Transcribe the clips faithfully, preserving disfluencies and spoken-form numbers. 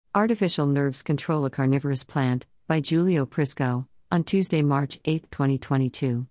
Artificial Nerves Control a Carnivorous Plant, by Giulio Prisco, on Tuesday, March eighth, twenty twenty-two.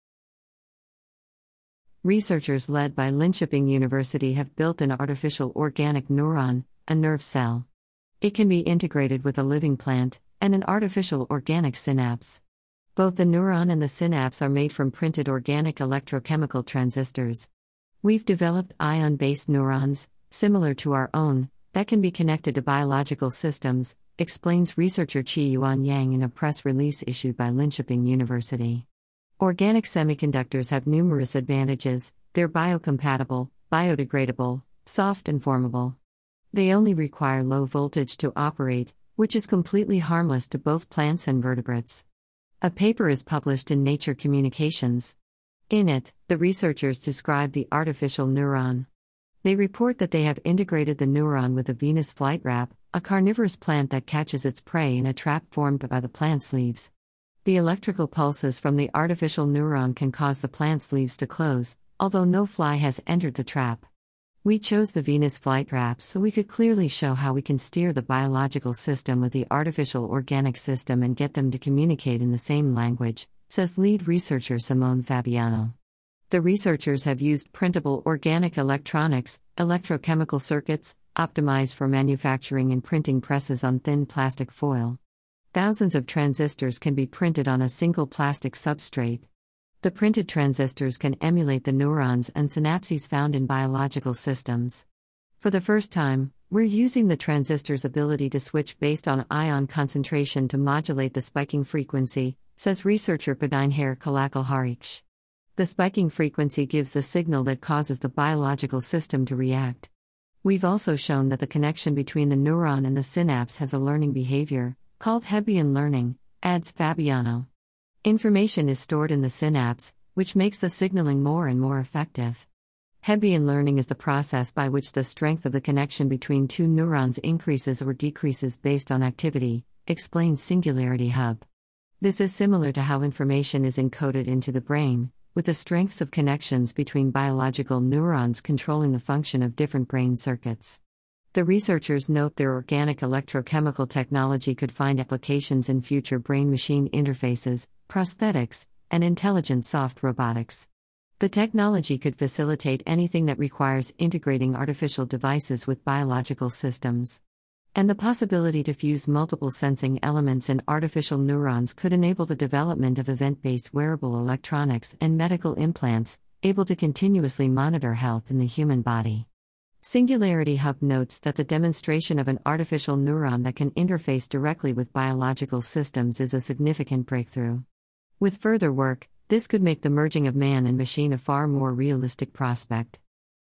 Researchers led by Linköping University have built an artificial organic neuron, a nerve cell. It can be integrated with a living plant, and an artificial organic synapse. Both the neuron and the synapse are made from printed organic electrochemical transistors. We've developed ion-based neurons, similar to our own, that can be connected to biological systems, explains researcher Chi-Yuan Yang in a press release issued by Linköping University. Organic semiconductors have numerous advantages. They're biocompatible, biodegradable, soft and formable. They only require low voltage to operate, which is completely harmless to both plants and vertebrates. A paper is published in Nature Communications. In it, the researchers describe the artificial neuron. They report that they have integrated the neuron with a Venus flytrap, a carnivorous plant that catches its prey in a trap formed by the plant's leaves. The electrical pulses from the artificial neuron can cause the plant's leaves to close, although no fly has entered the trap. We chose the Venus flytrap so we could clearly show how we can steer the biological system with the artificial organic system and get them to communicate in the same language, says lead researcher Simone Fabiano. The researchers have used printable organic electronics, electrochemical circuits, optimized for manufacturing in printing presses on thin plastic foil. Thousands of transistors can be printed on a single plastic substrate. The printed transistors can emulate the neurons and synapses found in biological systems. For the first time, we're using the transistor's ability to switch based on ion concentration to modulate the spiking frequency, says researcher Padinher Kalakal-Hariksh. The spiking frequency gives the signal that causes the biological system to react. We've also shown that the connection between the neuron and the synapse has a learning behavior, called Hebbian learning, adds Fabiano. Information is stored in the synapse, which makes the signaling more and more effective. Hebbian learning is the process by which the strength of the connection between two neurons increases or decreases based on activity, explains Singularity Hub. This is similar to how information is encoded into the brain, with the strengths of connections between biological neurons controlling the function of different brain circuits. The researchers note their organic electrochemical technology could find applications in future brain-machine interfaces, prosthetics, and intelligent soft robotics. The technology could facilitate anything that requires integrating artificial devices with biological systems. And the possibility to fuse multiple sensing elements in artificial neurons could enable the development of event-based wearable electronics and medical implants, able to continuously monitor health in the human body. Singularity Hub notes that the demonstration of an artificial neuron that can interface directly with biological systems is a significant breakthrough. With further work, this could make the merging of man and machine a far more realistic prospect.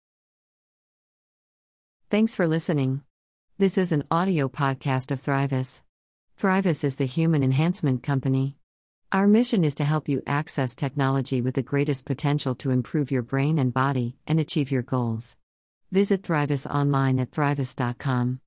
Thanks for listening. This is an audio podcast of Thrivus. Thrivus is the human enhancement company. Our mission is to help you access technology with the greatest potential to improve your brain and body and achieve your goals. Visit Thrivus online at thrivus dot com.